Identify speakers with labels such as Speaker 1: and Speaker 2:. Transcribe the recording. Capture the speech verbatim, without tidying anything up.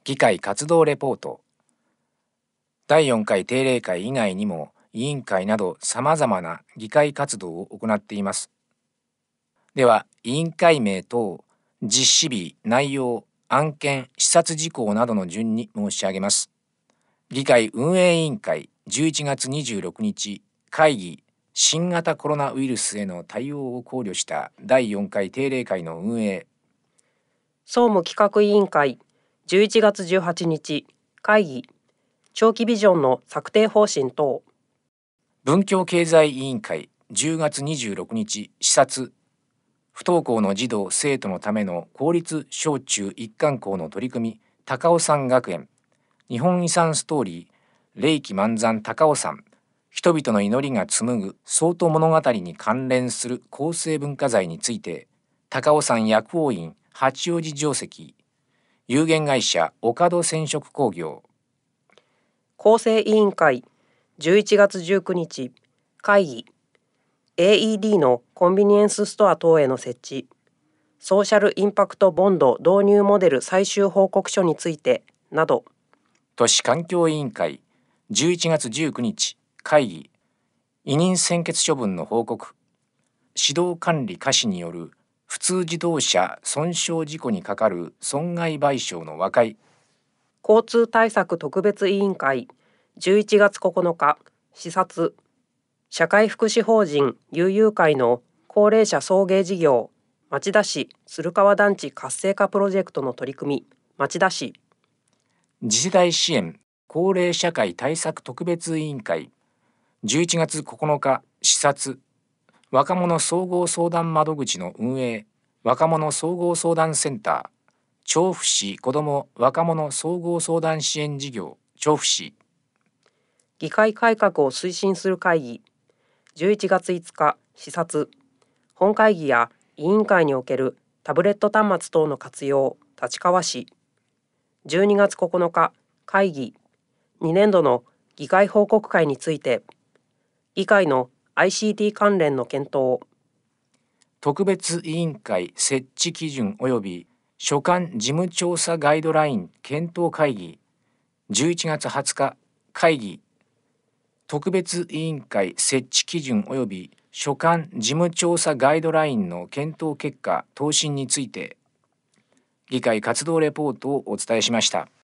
Speaker 1: 議会活動レポート。だいよんかい定例会以外にも委員会などさまざまな議会活動を行っています。では、委員会名等、実施日、内容、案件、視察事項などの順に申し上げます。議会運営委員会じゅういちがつにじゅうろくにち会議、新型コロナウイルスへの対応を考慮しただいよんかい定例会の運営。
Speaker 2: 総務企画委員会じゅういちがつじゅうはちにち会議、長期ビジョンの策定方針等。
Speaker 1: 文教経済委員会じゅうがつにじゅうろくにち視察。不登校の児童生徒のための公立小中一貫校の取り組み、高尾山学園。日本遺産ストーリー、霊気満山高尾山。人々の祈りが紡ぐ宗都物語に関連する構成文化財について、高尾山薬王院八王子城跡。有限会社岡戸染色工業。
Speaker 2: 構成委員会じゅういちがつじゅうくにち会議、エーイーディー のコンビニエンスストア等への設置、ソーシャルインパクトボンド導入モデル最終報告書についてなど。
Speaker 1: 都市環境委員会じゅういちがつじゅうくにち会議、委任専決処分の報告。指導管理下士による普通自動車損傷事故にかかる損害賠償の和解。
Speaker 2: 交通対策特別委員会じゅういちがつここのか視察、社会福祉法人悠々会の高齢者送迎事業町田市鶴川団地活性化プロジェクトの取り組み町田市。
Speaker 1: 次世代支援高齢社会対策特別委員会じゅういちがつここのか視察。若者総合相談窓口の運営、若者総合相談センター。調布市子ども若者総合相談支援事業調布市。
Speaker 2: 議会改革を推進する会議じゅういちがついつか視察。本会議や委員会におけるタブレット端末等の活用立川市。じゅうにがつここのか会議、にねんどの議会報告会について、議会の アイシーティー 関連の検討。
Speaker 1: 特別委員会設置基準及び所管事務調査ガイドライン検討会議じゅういちがつはつか会議、特別委員会設置基準及び所管事務調査ガイドラインの検討結果答申について、議会活動レポートをお伝えしました。